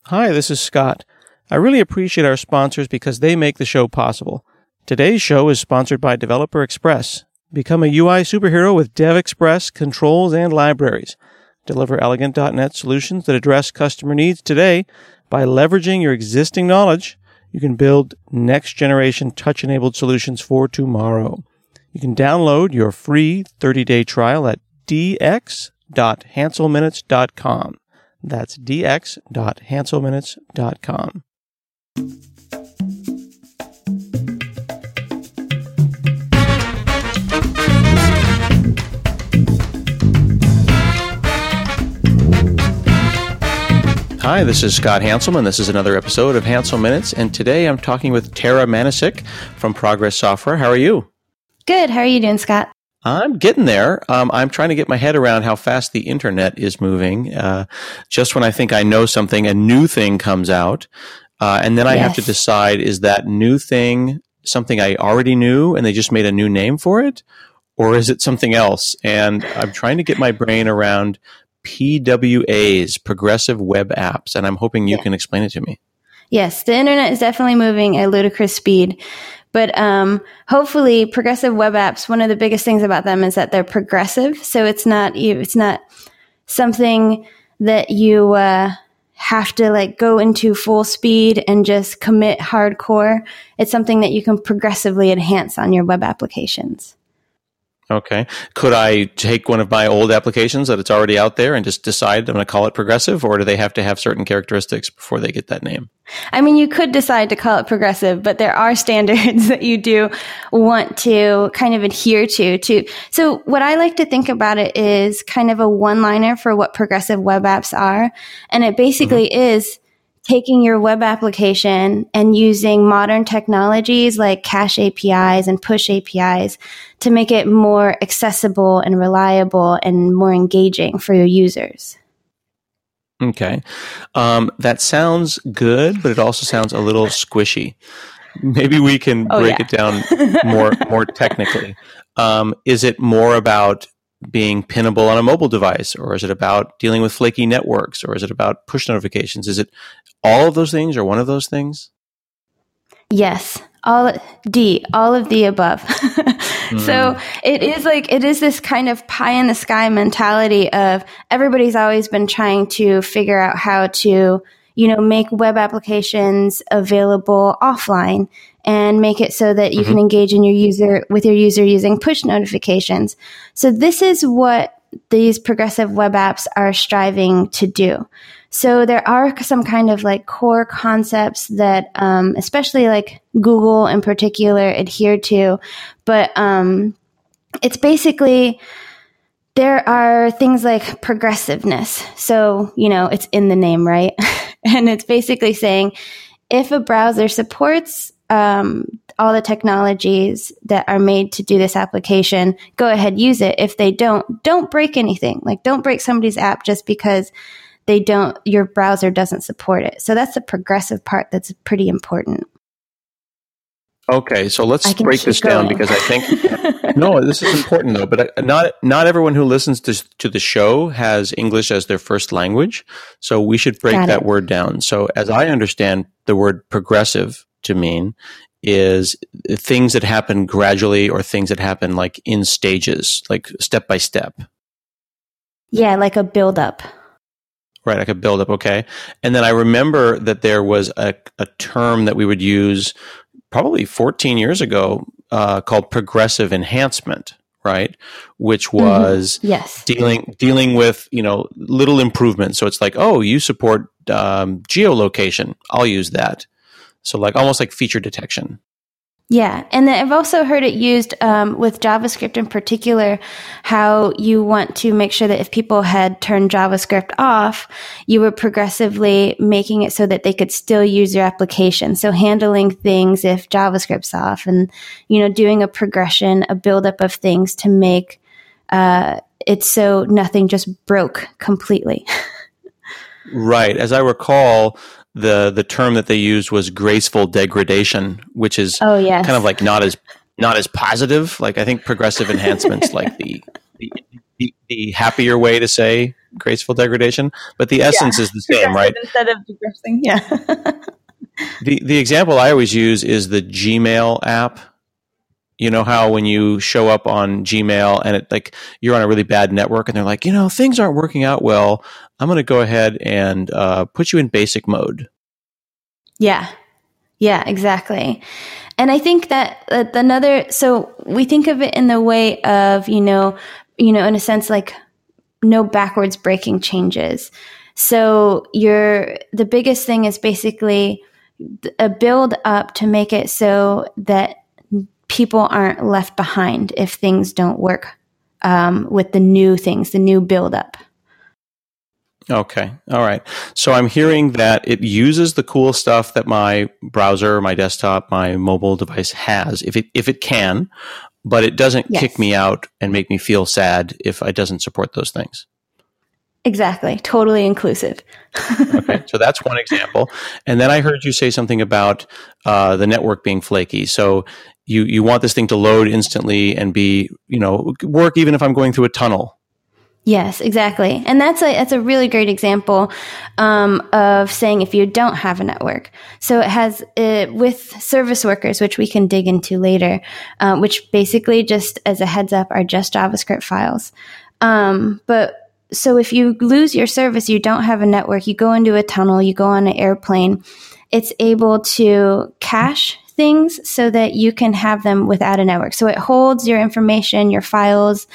Hi, this is Scott. I really appreciate our sponsors because they make the show possible. Today's show is sponsored by Developer Express. Become a UI superhero with DevExpress controls and libraries. Deliver elegant .NET solutions that address customer needs today. By leveraging your existing knowledge, you can build next-generation touch-enabled solutions for tomorrow. You can download your free 30-day trial at dx.hanselminutes.com. That's dx.hanselminutes.com. Hi, this is Scott Hanselman. This is another episode of Hansel Minutes, and today I'm talking with Tara Manasik from Progress Software. How are you? Good. How are you doing, Scott? I'm getting there. I'm trying to get my head around how fast the internet is moving. Just when I think I know something, a new thing comes out. And then I have to decide, is that new thing something I already knew and they just made a new name for it? Or is it something else? And I'm trying to get my brain around PWAs, Progressive Web Apps. And I'm hoping you can explain it to me. Yes, the internet is definitely moving at ludicrous speed. But hopefully, progressive web apps, one of the biggest things about them is that they're progressive. So it's not something that you have to go into full speed and just commit hardcore. It's something that you can progressively enhance on your web applications. Okay. Could I take one of my old applications that it's already out there and just decide I'm going to call it progressive, or do they have to have certain characteristics before they get that name? I mean, you could decide to call it progressive, but there are standards that you do want to kind of adhere to. So what I like to think about it is kind of a one-liner for what progressive web apps are. And it basically is taking your web application and using modern technologies like cache APIs and push APIs to make it more accessible and reliable and more engaging for your users. Okay. That sounds good, but it also sounds a little squishy. Maybe we can break it down more technically. Is it more about being pinnable on a mobile device, or is it about dealing with flaky networks, or is it about push notifications? Is it all of those things or one of those things? Yes, all of the above. So it is this kind of pie in the sky mentality of everybody's always been trying to figure out how to, make web applications available offline and make it so that you can engage with your user using push notifications. So this is what these progressive web apps are striving to do. So there are some kind of core concepts that, especially Google in particular, adhere to, but it's basically there are things like progressiveness. So it's in the name, right? And it's basically saying if a browser supports all the technologies that are made to do this application, go ahead, use it. If they don't break anything. Don't break somebody's app just because your browser doesn't support it. So that's the progressive part that's pretty important. Okay, so let's break this down because I think, no, this is important though, but not everyone who listens to the show has English as their first language. So we should break that word down. So as I understand the word progressive to mean is things that happen gradually or things that happen in stages, step by step. Yeah, like a build-up. Right, like a build-up, okay. And then I remember that there was a term that we would use probably 14 years ago called progressive enhancement, right? Which was dealing with, little improvements. So it's you support geolocation. I'll use that. So almost like feature detection. Yeah. And then I've also heard it used with JavaScript in particular, how you want to make sure that if people had turned JavaScript off, you were progressively making it so that they could still use your application. So handling things if JavaScript's off and, doing a progression, a buildup of things to make it so nothing just broke completely. Right. As I recall, the term that they used was graceful degradation, which is kind of not as positive. I think progressive enhancements the happier way to say graceful degradation, but the essence is the same, right? Instead of digressing, yeah. The example I always use is the Gmail app. You know how when you show up on Gmail and it like you're on a really bad network and they're like, things aren't working out well. I'm going to go ahead and put you in basic mode. Yeah. Yeah, exactly. And I think that so we think of it in the way of, in a sense, like no backwards breaking changes. So the biggest thing is basically a build up to make it so that people aren't left behind if things don't work with the new things, the new build up. Okay. All right. So I'm hearing that it uses the cool stuff that my browser, my desktop, my mobile device has, if it can, but it doesn't kick me out and make me feel sad if it doesn't support those things. Exactly. Totally inclusive. Okay. So that's one example. And then I heard you say something about the network being flaky. So you want this thing to load instantly and be, work even if I'm going through a tunnel. Yes, exactly. And that's a really great example of saying if you don't have a network. So it has with service workers, which we can dig into later, which basically just as a heads up are just JavaScript files. So if you lose your service, you don't have a network, you go into a tunnel, you go on an airplane, it's able to cache things so that you can have them without a network. So it holds your information, your files,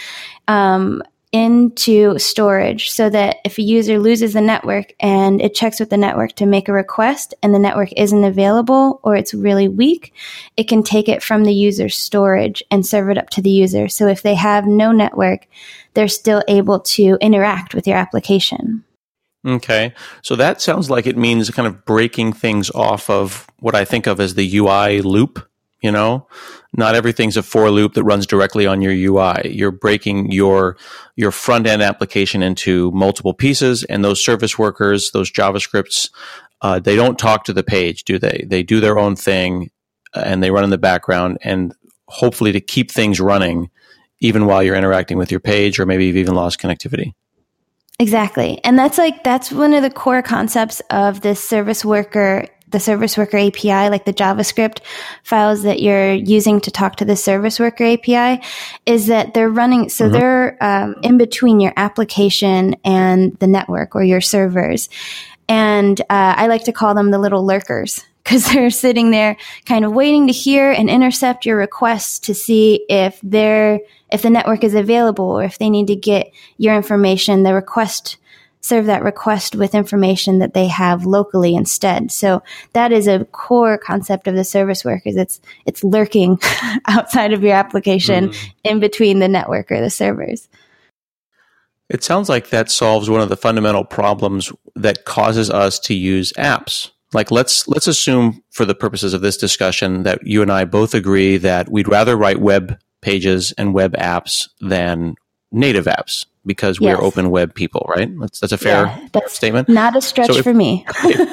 into storage so that if a user loses the network and it checks with the network to make a request and the network isn't available or it's really weak, it can take it from the user's storage and serve it up to the user. So if they have no network, they're still able to interact with your application. Okay. So that sounds like it means kind of breaking things off of what I think of as the UI loop. Not everything's a for loop that runs directly on your UI. You're breaking your front end application into multiple pieces, and those service workers, those JavaScripts, they don't talk to the page, do they? They do their own thing, and they run in the background, and hopefully to keep things running, even while you're interacting with your page, or maybe you've even lost connectivity. Exactly, and that's one of the core concepts of this service worker. The service worker API, like the JavaScript files that you're using to talk to the service worker API, is that they're running, so they're in between your application and the network or your servers. And I like to call them the little lurkers because they're sitting there kind of waiting to hear and intercept your requests to see if the network is available or if they need to get your information, serve that request with information that they have locally instead. So that is a core concept of the service workers. It's lurking outside of your application in between the network or the servers. It sounds like that solves one of the fundamental problems that causes us to use apps. Like let's assume for the purposes of this discussion that you and I both agree that we'd rather write web pages and web apps than native apps because we're open web people, right? That's a fair statement. Not a stretch for me.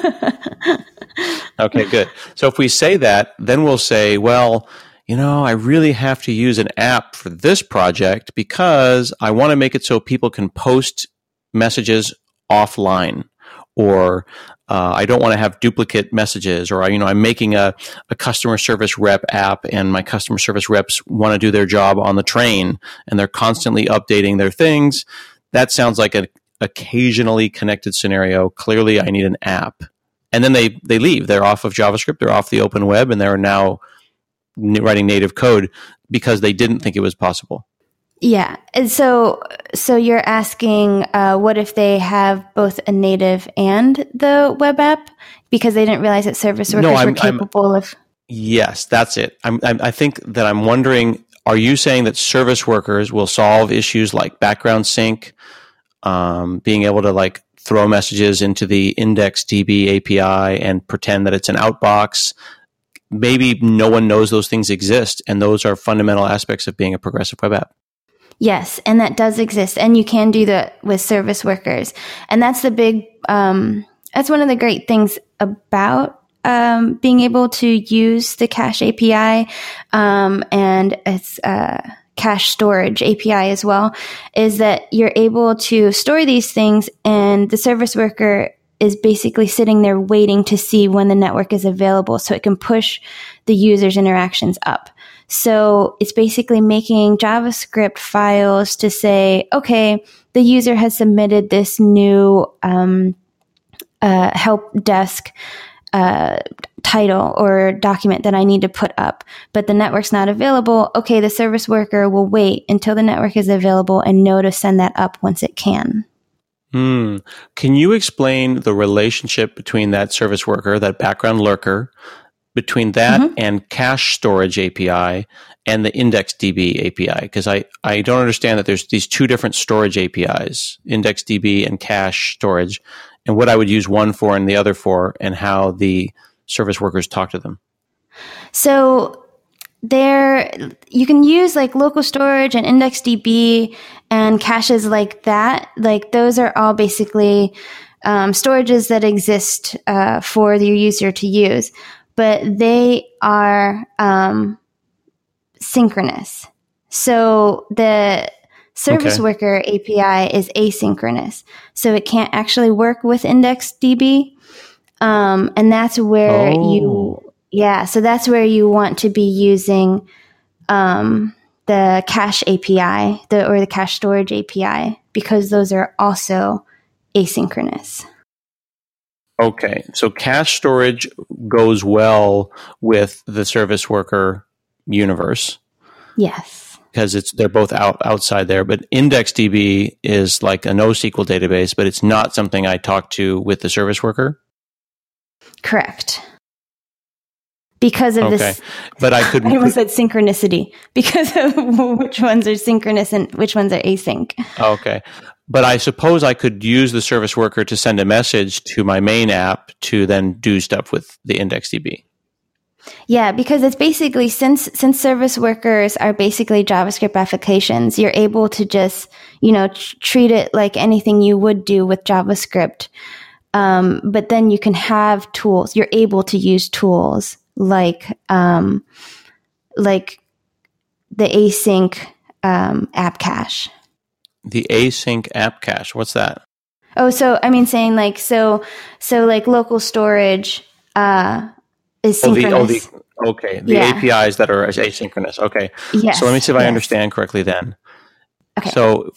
Okay, good. So if we say that, then we'll say, well, I really have to use an app for this project because I want to make it so people can post messages offline, or I don't want to have duplicate messages, or I'm making a customer service rep app, and my customer service reps want to do their job on the train, and they're constantly updating their things. That sounds like an occasionally connected scenario. Clearly, I need an app, and then they leave. They're off of JavaScript. They're off the open web, and they're now writing native code because they didn't think it was possible. Yeah. And so you're asking, what if they have both a native and the web app because they didn't realize that service workers were capable of? Yes, that's it. I think that I'm wondering, are you saying that service workers will solve issues like background sync, being able to throw messages into the IndexedDB API and pretend that it's an outbox? Maybe no one knows those things exist, and those are fundamental aspects of being a progressive web app. Yes, and that does exist, and you can do that with service workers. And that's the big, that's one of the great things about being able to use the Cache API, and it's cache storage API as well, is that you're able to store these things, and the service worker is basically sitting there waiting to see when the network is available so it can push the user's interactions up. So it's basically making JavaScript files to say, okay, the user has submitted this new help desk title or document that I need to put up, but the network's not available. Okay, the service worker will wait until the network is available and know to send that up once it can. Can you explain the relationship between that service worker, that background lurker, between that and cache storage API and the IndexedDB API? Because I don't understand that there's these two different storage APIs, IndexedDB and cache storage, and what I would use one for and the other for, and how the service workers talk to them. So you can use like local storage and IndexedDB and caches like that. Like those are all basically storages that exist for your user to use, but they are synchronous. So the service worker API is asynchronous, so it can't actually work with IndexedDB, and that's where so that's where you want to be using the cache API, or the cache storage API, because those are also asynchronous. Okay, so cache storage goes well with the service worker universe. Yes. Because they're both outside there, but IndexedDB is like a NoSQL database, but it's not something I talk to with the service worker. Correct. Because of this, but I almost said synchronicity, because of which ones are synchronous and which ones are async. Okay, but I suppose I could use the service worker to send a message to my main app to then do stuff with the IndexedDB. Yeah, because it's basically, since service workers are basically JavaScript applications, you're able to just, treat it like anything you would do with JavaScript. But then you can have tools. You're able to use tools like the async app cache. The async app cache. What's that? Oh, so I mean, saying like so like local storage is synchronous. The APIs that are asynchronous. Okay. Yes. So let me see if I understand correctly then. Okay. So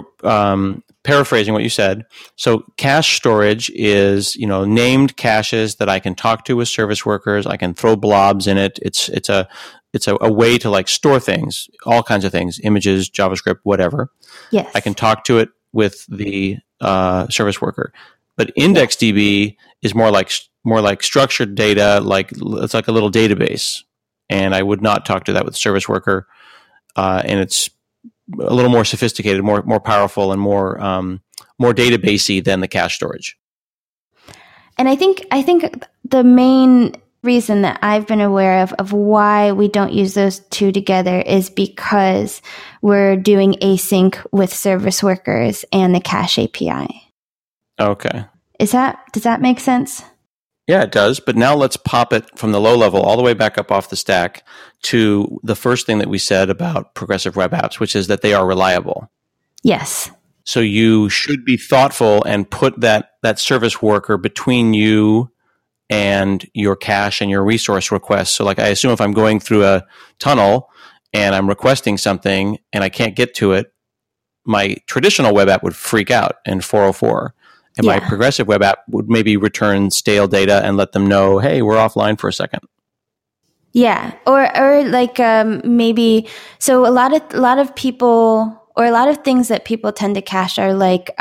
paraphrasing what you said. So cache storage is, named caches that I can talk to with service workers. I can throw blobs in it. It's a way to like store things, all kinds of things, images, JavaScript, whatever. Yes. I can talk to it with the service worker. But IndexedDB is more like structured data, it's like a little database. And I would not talk to that with service worker. And it's a little more sophisticated, more powerful, and more databasey than the cache storage. And I think the main reason that I've been aware of why we don't use those two together is because we're doing async with service workers and the cache API. Okay. Does that make sense? Yeah, it does. But now let's pop it from the low level all the way back up off the stack to the first thing that we said about progressive web apps, which is that they are reliable. Yes. So you should be thoughtful and put that service worker between you and your cache and your resource requests. So like I assume if I'm going through a tunnel and I'm requesting something and I can't get to it, my traditional web app would freak out in 404. And my progressive web app would maybe return stale data and let them know, hey, we're offline for a second. Yeah. Or like maybe, so a lot of people, or a lot of things that people tend to cache are like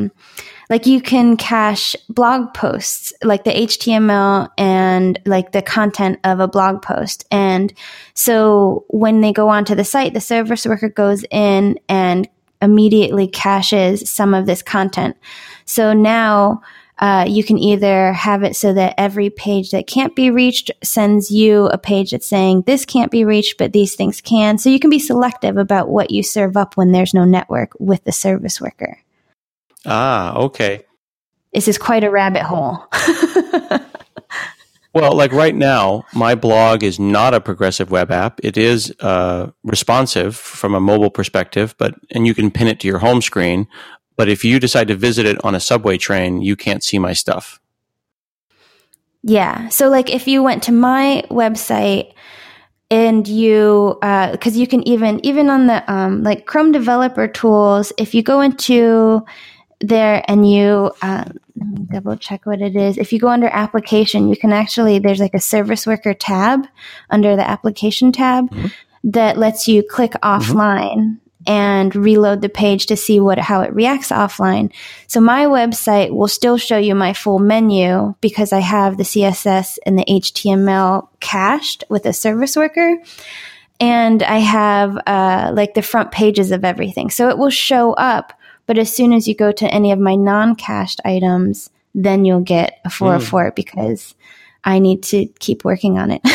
you can cache blog posts, like the HTML and like the content of a blog post. And so when they go onto the site, the service worker goes in and immediately caches some of this content. So now you can either have it so that every page that can't be reached sends you a page that's saying this can't be reached, but these things can. So you can be selective about what you serve up when there's no network with the service worker. Ah, okay. This is quite a rabbit hole. Well, like right now, my blog is not a progressive web app. It is responsive from a mobile perspective, and you can pin it to your home screen. But if you decide to visit it on a subway train, you can't see my stuff. Yeah. So like if you went to my website and you, cause you can even on the, like Chrome developer tools, if you go into there and you, let me double check what it is. If you go under application, you can actually, there's like a service worker tab under the application tab that lets you click offline and reload the page to see how it reacts offline. So my website will still show you my full menu because I have the CSS and the HTML cached with a service worker. And I have like the front pages of everything. So it will show up, but as soon as you go to any of my non-cached items, then you'll get a 404 because I need to keep working on it.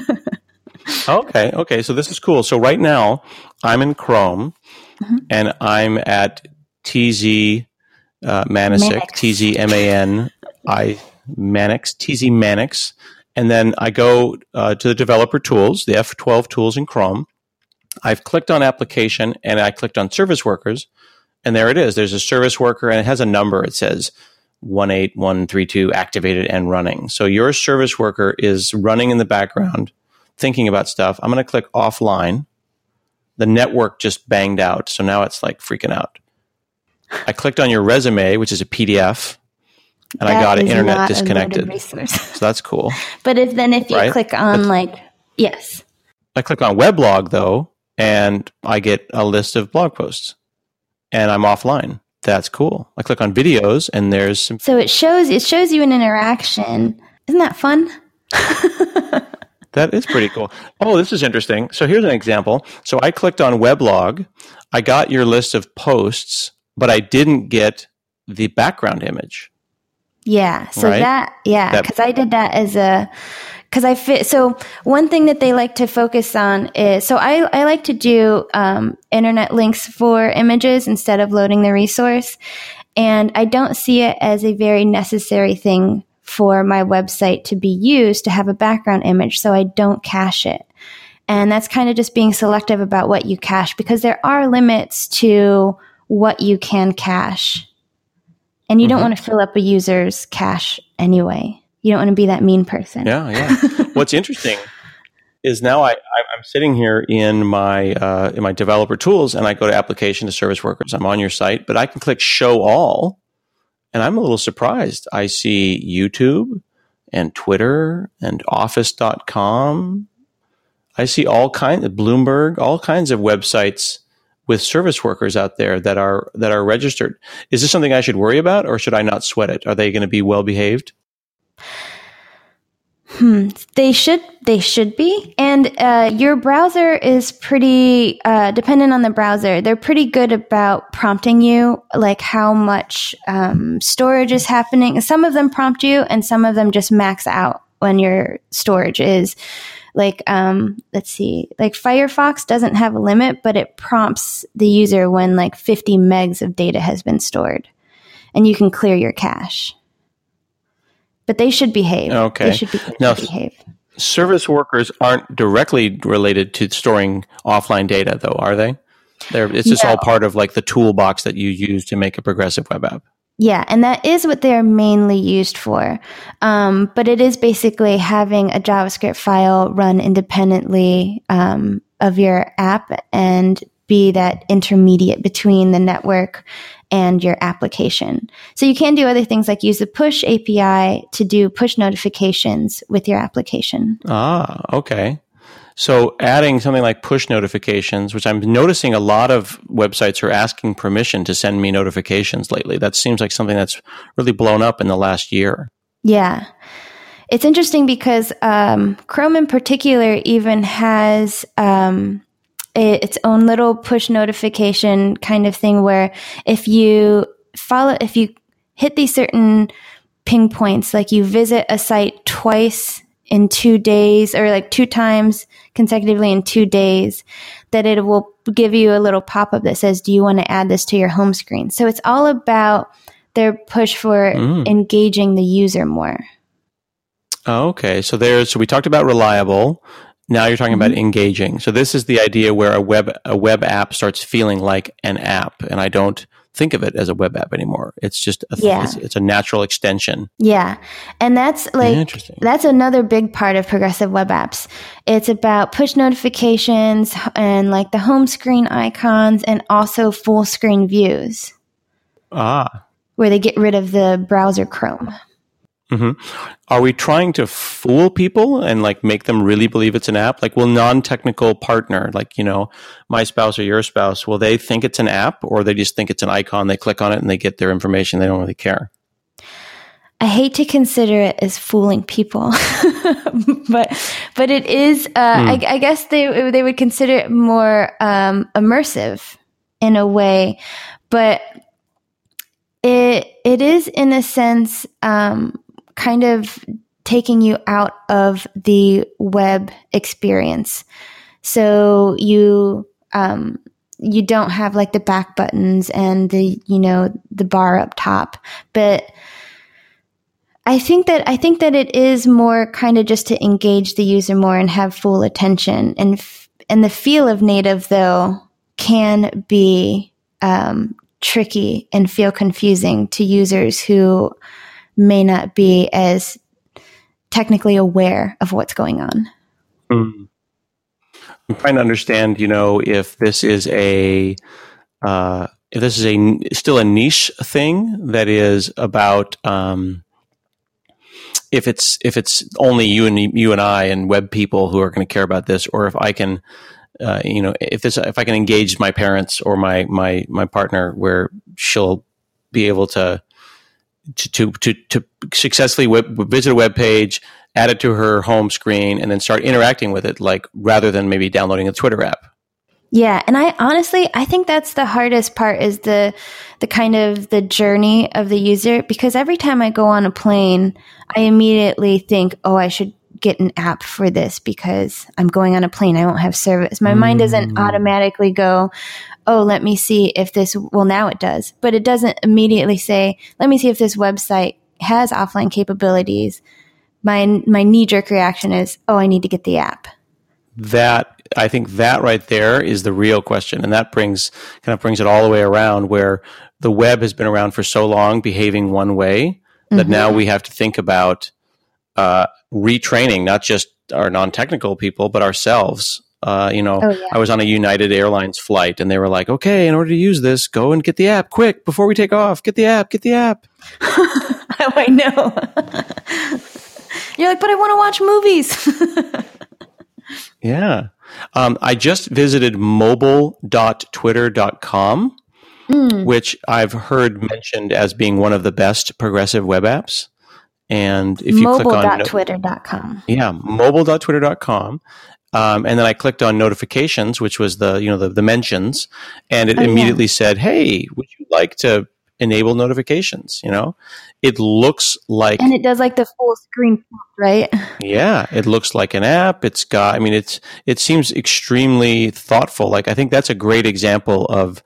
Okay. So this is cool. So right now, I'm in Chrome, and I'm at TZ Manix, TZ Manix, and then I go to the developer tools, the F12 tools in Chrome. I've clicked on application, and I clicked on service workers, and there it is. There's a service worker, and it has a number. It says 18132 activated and running. So your service worker is running in the background, thinking about stuff. I'm going to click offline. The network just banged out, so now it's like freaking out. I clicked on your resume, which is a PDF, and I got internet disconnected. So that's cool. But if you click on yes. I click on weblog though, and I get a list of blog posts, and I'm offline. That's cool. I click on videos, and there's some. So it shows you an interaction. Isn't that fun? That is pretty cool. Oh, this is interesting. So here's an example. So I clicked on weblog. I got your list of posts, but I didn't get the background image. Yeah. So right? Because I did that so one thing that they like to focus on is, so I like to do internet links for images instead of loading the resource. And I don't see it as a very necessary thing for my website to be used to have a background image, so I don't cache it. And that's kind of just being selective about what you cache, because there are limits to what you can cache. And you don't want to fill up a user's cache anyway. You don't want to be that mean person. Yeah. What's interesting is now I'm sitting here in my developer tools, and I go to application to service workers. I'm on your site, but I can click show all. And I'm a little surprised. I see YouTube and Twitter and Office.com. I see all kinds of Bloomberg, all kinds of websites with service workers out there that are registered. Is this something I should worry about, or should I not sweat it? Are they going to be well behaved? They should be. And your browser is pretty dependent on the browser. They're pretty good about prompting you, like how much storage is happening. Some of them prompt you, and some of them just max out when your storage is like, let's see, like Firefox doesn't have a limit, but it prompts the user when like 50 megs of data has been stored, and you can clear your cache. But they should behave. Okay. They should behave. Service workers aren't directly related to storing offline data, though, are they? It's just all part of like the toolbox that you use to make a progressive web app. Yeah, and that is what they're mainly used for. But it is basically having a JavaScript file run independently of your app and be that intermediate between the network and your application. So you can do other things like use the push API to do push notifications with your application. Okay. So adding something like push notifications, which I'm noticing a lot of websites are asking permission to send me notifications lately. That seems like something that's really blown up in the last year. Yeah. It's interesting because Chrome in particular even has its own little push notification kind of thing where if you hit these certain ping points, like you visit a site twice in 2 days or like 2 times consecutively in 2 days, that it will give you a little pop-up that says, do you want to add this to your home screen? So it's all about their push for engaging the user more. Oh, okay. So we talked about reliable. Now you're talking about engaging. So this is the idea where a web app starts feeling like an app, and I don't think of it as a web app anymore. It's just it's a natural extension. Yeah. And that's another big part of progressive web apps. It's about push notifications and like the home screen icons and also full screen views. Where they get rid of the browser Chrome. Mm-hmm. Are we trying to fool people and like make them really believe it's an app? Like, will non-technical partner, like, my spouse or your spouse, will they think it's an app, or they just think it's an icon? They click on it and they get their information. They don't really care. I hate to consider it as fooling people, but it is. I guess they would consider it more immersive in a way, but it is in a sense. Kind of taking you out of the web experience. So you don't have like the back buttons and the bar up top. But I think that it is more kind of just to engage the user more and have full attention. And the feel of native though can be tricky and feel confusing to users who may not be as technically aware of what's going on. I'm trying to understand, if this is still a niche thing that is about, if it's only you and I and web people who are going to care about this, or if I can, if I can engage my parents or my partner, where she'll be able to successfully visit a web page, add it to her home screen, and then start interacting with it, like rather than maybe downloading a Twitter app. Yeah, and I think that's the hardest part, is the kind of the journey of the user, because every time I go on a plane, I immediately think, oh, I should get an app for this because I'm going on a plane. I won't have service. My mind doesn't automatically go, oh, let me see if this, well, now it does, but it doesn't immediately say, let me see if this website has offline capabilities. My knee-jerk reaction is, oh, I need to get the app. I think that right there is the real question. And that kind of brings it all the way around, where the web has been around for so long, behaving one way, that now we have to think about retraining, not just our non-technical people, but ourselves. I was on a United Airlines flight, and they were like, okay, in order to use this, go and get the app quick before we take off. Get the app. Oh, I know. You're like, but I want to watch movies. Yeah. I just visited mobile.twitter.com, which I've heard mentioned as being one of the best progressive web apps. And if you click on mobile.twitter.com. Yeah, mobile.twitter.com. And then I clicked on notifications, which was the mentions, and it immediately said, hey, would you like to enable notifications? It looks like, and it does like the full screen, right? Yeah, it looks like an app. It's got, it seems extremely thoughtful. Like, I think that's a great example of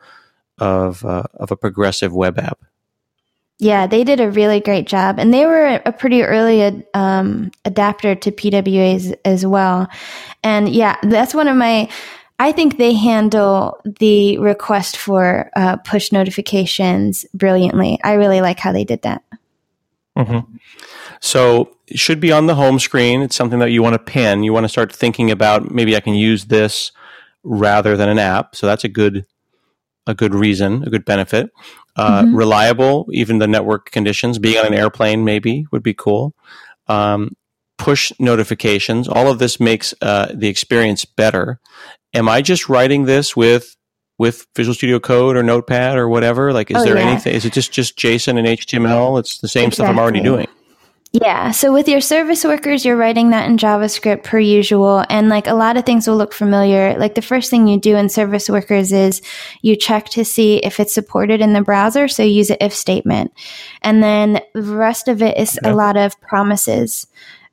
a progressive web app. Yeah, they did a really great job, and they were a pretty early adapter to PWAs as well. And yeah, that's one of I think they handle the request for push notifications brilliantly. I really like how they did that. Mm-hmm. So it should be on the home screen. It's something that you want to pin. You want to start thinking about, maybe I can use this rather than an app. So that's a good reason, a good benefit. Reliable, even the network conditions. Being on an airplane maybe would be cool. Push notifications. All of this makes the experience better. Am I just writing this with Visual Studio Code or Notepad or whatever? Like, is there anything? Is it just JSON and HTML? It's the same stuff I'm already doing. Yeah. So with your service workers, you're writing that in JavaScript per usual. And like a lot of things will look familiar. Like the first thing you do in service workers is you check to see if it's supported in the browser. So you use an if statement. And then the rest of it is a lot of promises.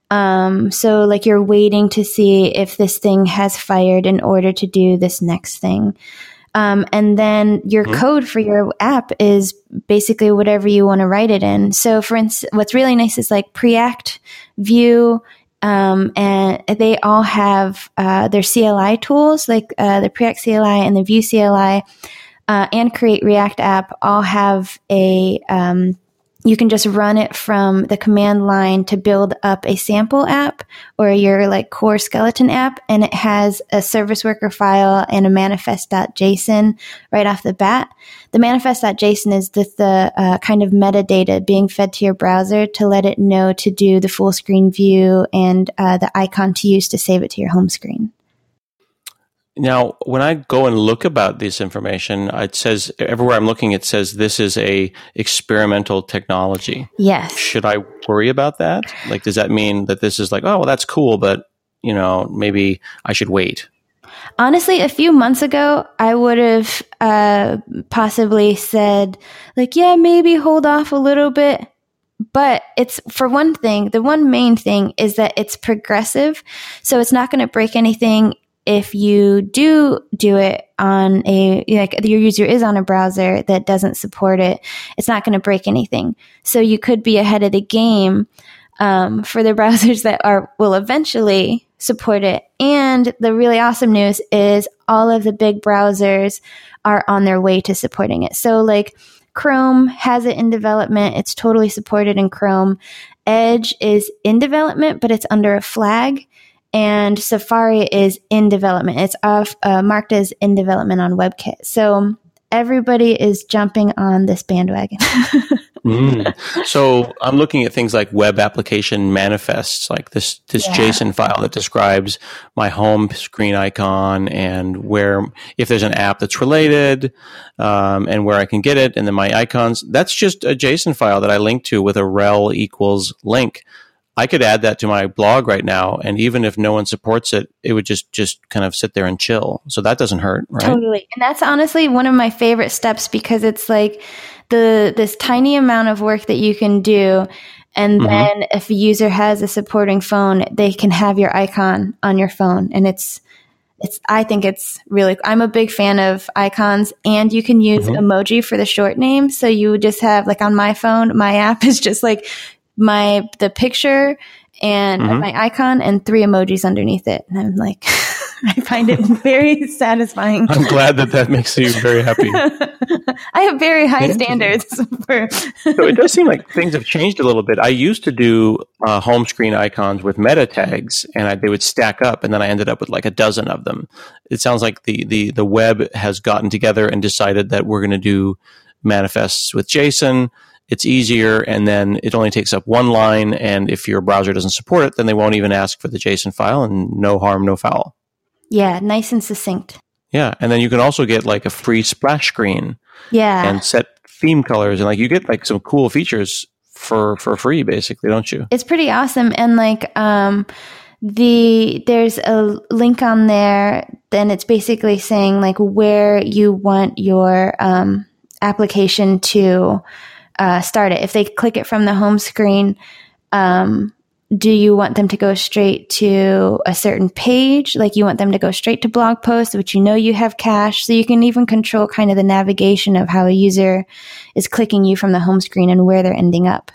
So like you're waiting to see if this thing has fired in order to do this next thing. And then your code for your app is basically whatever you want to write it in. So for instance, what's really nice is like Preact, Vue, and they all have their CLI tools, like the Preact CLI and the Vue CLI, and Create React app all have a you can just run it from the command line to build up a sample app or your like core skeleton app. And it has a service worker file and a manifest.json right off the bat. The manifest.json is the kind of metadata being fed to your browser to let it know to do the full screen view and the icon to use to save it to your home screen. Now, when I go and look about this information, it says everywhere I'm looking, it says this is a experimental technology. Yes. Should I worry about that? Like, does that mean that this is like, oh, well, that's cool, but maybe I should wait? Honestly, a few months ago, I would have possibly said, like, yeah, maybe hold off a little bit. But it's, for one thing, the one main thing is that it's progressive. So it's not going to break anything if you do it on like your user is on a browser that doesn't support it. It's not going to break anything. So you could be ahead of the game for the browsers that will eventually support it. And the really awesome news is all of the big browsers are on their way to supporting it. So like Chrome has it in development. It's totally supported in Chrome. Edge is in development, but it's under a flag. And Safari is in development. It's marked as in development on WebKit. So everybody is jumping on this bandwagon. So I'm looking at things like web application manifests, like this JSON file that describes my home screen icon and where, if there's an app that's related, and where I can get it, and then my icons. That's just a JSON file that I link to with a rel equals link. I could add that to my blog right now, and even if no one supports it, it would just kind of sit there and chill. So that doesn't hurt, right? Totally. And that's honestly one of my favorite steps, because it's like this tiny amount of work that you can do. And then if a user has a supporting phone, they can have your icon on your phone. And I think it's really, I'm a big fan of icons, and you can use emoji for the short name. So you would just have, like on my phone, my app is just like the picture and my icon and 3 emojis underneath it. And I'm like, I find it very satisfying. I'm glad that makes you very happy. I have very high standards. So it does seem like things have changed a little bit. I used to do home screen icons with meta tags, and they would stack up, and then I ended up with like a dozen of them. It sounds like the web has gotten together and decided that we're going to do manifests with JSON. It's easier, and then it only takes up one line, and if your browser doesn't support it, then they won't even ask for the JSON file, and no harm, no foul. Yeah, nice and succinct. Yeah, and then you can also get like a free splash screen. Yeah. And set theme colors, and like you get like some cool features for free, basically, don't you? It's pretty awesome. And like there's a link on there, then it's basically saying like where you want your application to start it. If they click it from the home screen, do you want them to go straight to a certain page? Like you want them to go straight to blog posts, which you have cache. So you can even control kind of the navigation of how a user is clicking you from the home screen and where they're ending up.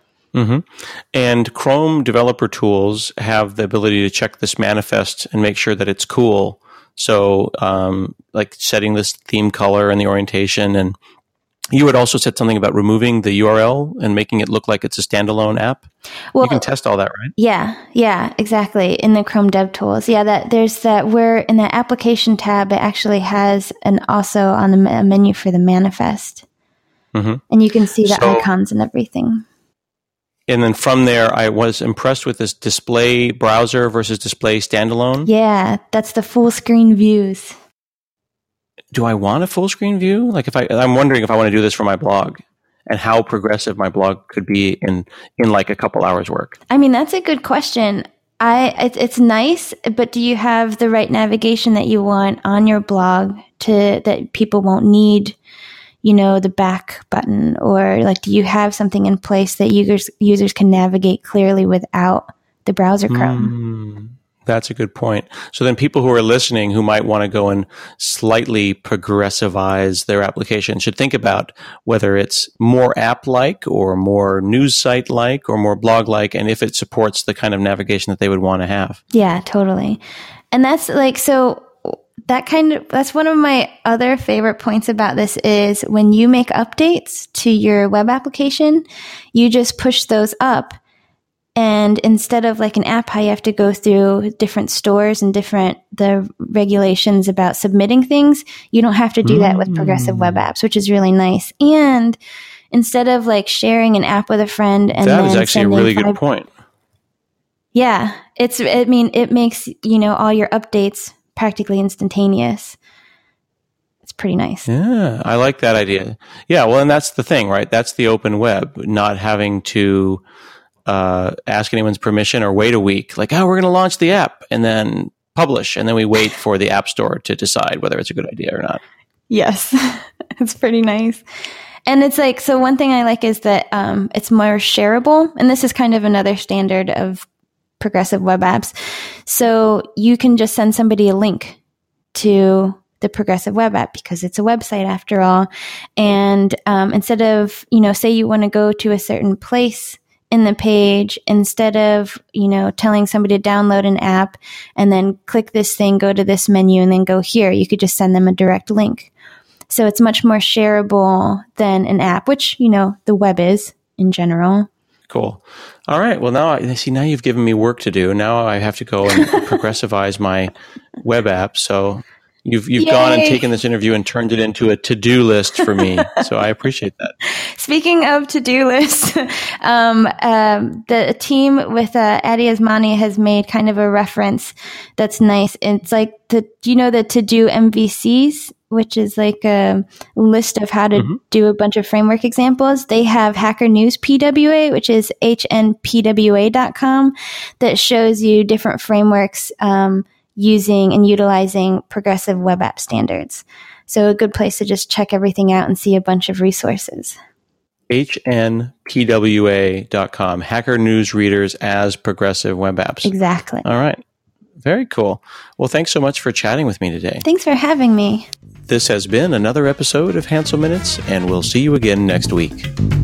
And Chrome developer tools have the ability to check this manifest and make sure that it's cool. So like setting this theme color and the orientation, and you would also said something about removing the URL and making it look like it's a standalone app. Well, you can test all that, right? Yeah, exactly. In the Chrome DevTools. Yeah, there's that where in the application tab, it actually has an also on the menu for the manifest. And you can see the icons and everything. And then from there, I was impressed with this display browser versus display standalone. Yeah, that's the full screen views. Do I want a full screen view? Like I'm wondering if I want to do this for my blog, and how progressive my blog could be in like a couple hours work. I mean, that's a good question. It's nice, but do you have the right navigation that you want on your blog that people won't need, the back button, or like, do you have something in place that users can navigate clearly without the browser Chrome? That's a good point. So then people who are listening who might want to go and slightly progressivize their application should think about whether it's more app-like or more news site-like or more blog-like, and if it supports the kind of navigation that they would want to have. Yeah, totally. And that's that's one of my other favorite points about this is when you make updates to your web application, you just push those up. And instead of like an app, how you have to go through different stores and the regulations about submitting things, you don't have to do that with progressive web apps, which is really nice. And instead of like sharing an app with a friend and that is actually a really good point. Yeah, it makes, all your updates practically instantaneous. It's pretty nice. Yeah, I like that idea. Yeah, well, and that's the thing, right? That's the open web, not having to ask anyone's permission or wait a week. Like, we're going to launch the app and then publish, and then we wait for the App Store to decide whether it's a good idea or not. Yes, it's pretty nice. And it's like, so one thing I like is that it's more shareable, and this is kind of another standard of progressive web apps. So you can just send somebody a link to the progressive web app because it's a website after all. And instead of, say you want to go to a certain place in the page, instead of, telling somebody to download an app and then click this thing, go to this menu and then go here, you could just send them a direct link. So it's much more shareable than an app, which, the web is in general. Cool. All right. Well, now you've given me work to do. Now I have to go and progressivize my web app. So you've gone and taken this interview and turned it into a to-do list for me. So I appreciate that. Speaking of to-do lists, the team with Adi Osmani has made kind of a reference that's nice. It's like the to-do MVCs, which is like a list of how to do a bunch of framework examples. They have Hacker News PWA, which is hnpwa.com, that shows you different frameworks using and utilizing progressive web app standards. So a good place to just check everything out and see a bunch of resources. hnpwa.com, Hacker News Readers as progressive web apps. Exactly. All right. Very cool. Well, thanks so much for chatting with me today. Thanks for having me. This has been another episode of Hansel Minutes, and we'll see you again next week.